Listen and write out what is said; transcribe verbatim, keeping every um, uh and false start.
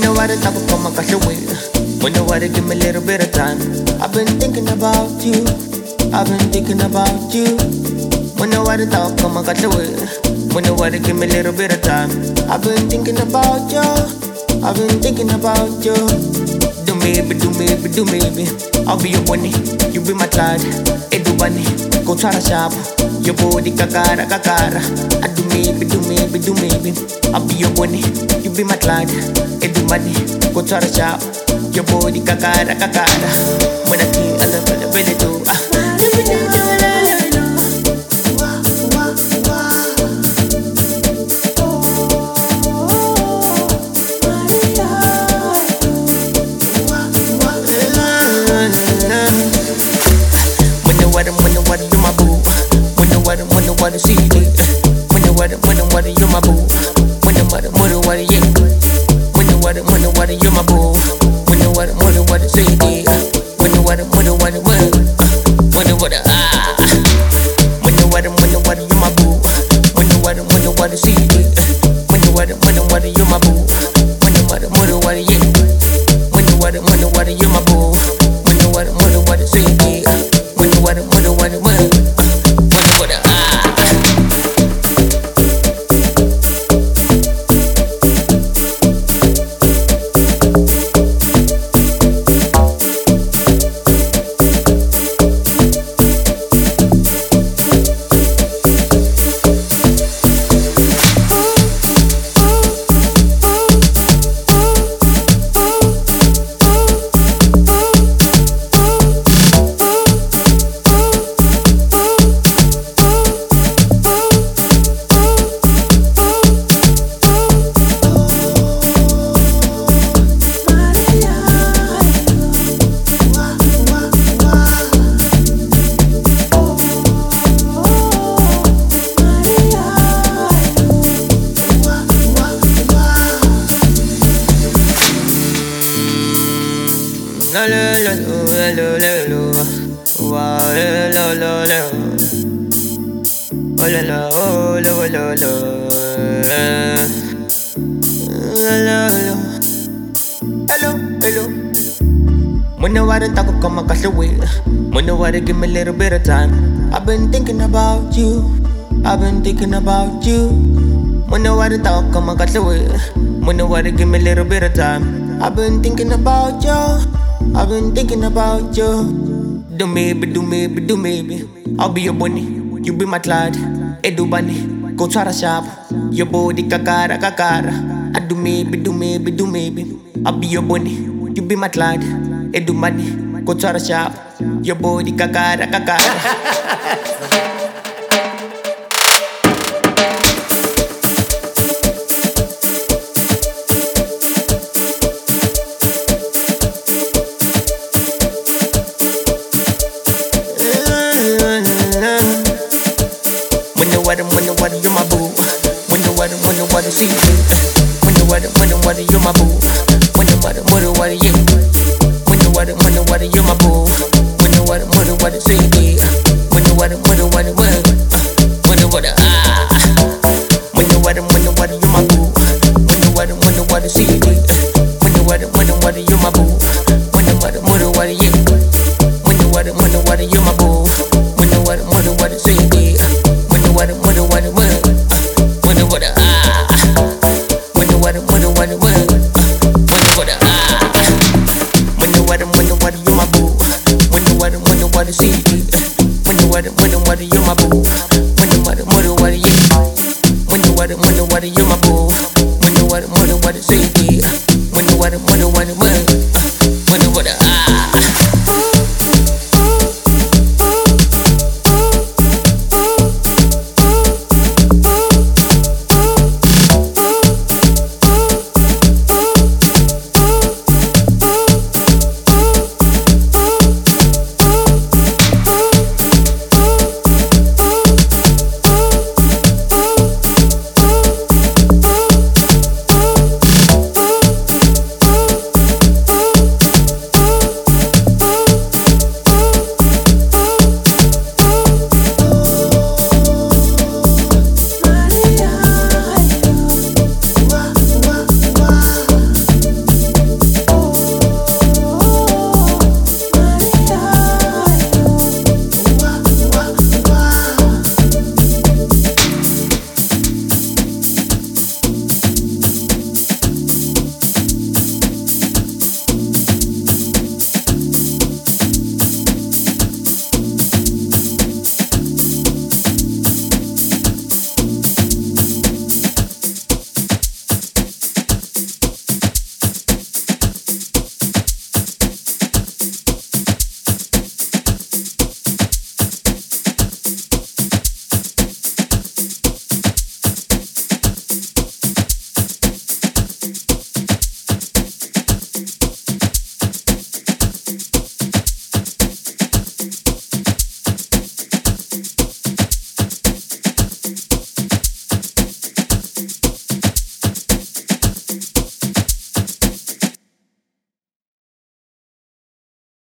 Wonder why the top of my cash away. Wonder why they give me a little bit of time. I've been thinking about you. I've been thinking about you. Wonder why the top of my cash away. Wonder why they give me a little bit of time. I've been thinking about you. I've been thinking about you. Do maybe, do maybe, do maybe. I'll be your bunny, you be my child. Edu bunny, go try to shop. Your body kakara kakara. I do maybe, do maybe, do maybe. I'll be your bunny, you be my child. Edu bunny, go try to shop. Your body kakara kakara. When I see a little bit of too. Wonder what you my boo. Wonder what wonder what see me. Wonder what wonder what you my boo. Wonder what wonder what yeah. Wonder what wonder what you my boo. Wonder what wonder what see me. Wonder what wonder what wonder what ah. Wonder what wonder what you my boo. Wonder what wonder what see me. Wonder what wonder what you my boo. Wonder what wonder what yeah. Wonder what wonder what you my boo. Wonder what wonder what see me. Wonder what, wonder what, wonder what, wonder what, ah. La la la la la la la, wa la la la la, oh la la oh la la la, la la la. Hello, hello. Wonder why the talk come my cash away. Wonder why they give me a little bit of time. I've been thinking about you. I've been thinking about you. Wonder why the talk come my cash away. Wonder why they give me a little bit of time. I've been thinking about you. I've been thinking about you. Do maybe, do maybe, do maybe. I'll be your bunny, you be my Clyde. Edu bunny, go try to shop. Your body kakara kakara. I do maybe, do maybe, do maybe. I'll be your bunny, you be my Clyde. Edu bunny, go try to shop. Your body kakara kakara. Wonder what you're my boo. Wonder what wonder what see me. Wonder what wonder what you're my boo. Wonder what wonder what yeah. Wonder what wonder what you're my boo. Wonder what wonder what see me. Wonder what wonder what wonder what ah. Wonder what wonder what you're my boo. Wonder what wonder what see me. Wonder what wonder what you're my boo. Wonder what wonder what yeah. Wonder what wonder what you're my boo. Wonder what wonder what see me. Wonder what, wonder what, wonder what, ah. Wonder what, wonder what, wonder what, ah. Wonder what, wonder what, you're my boo. Wonder what, wonder what, see me. Wonder what, wonder what, you're my boo.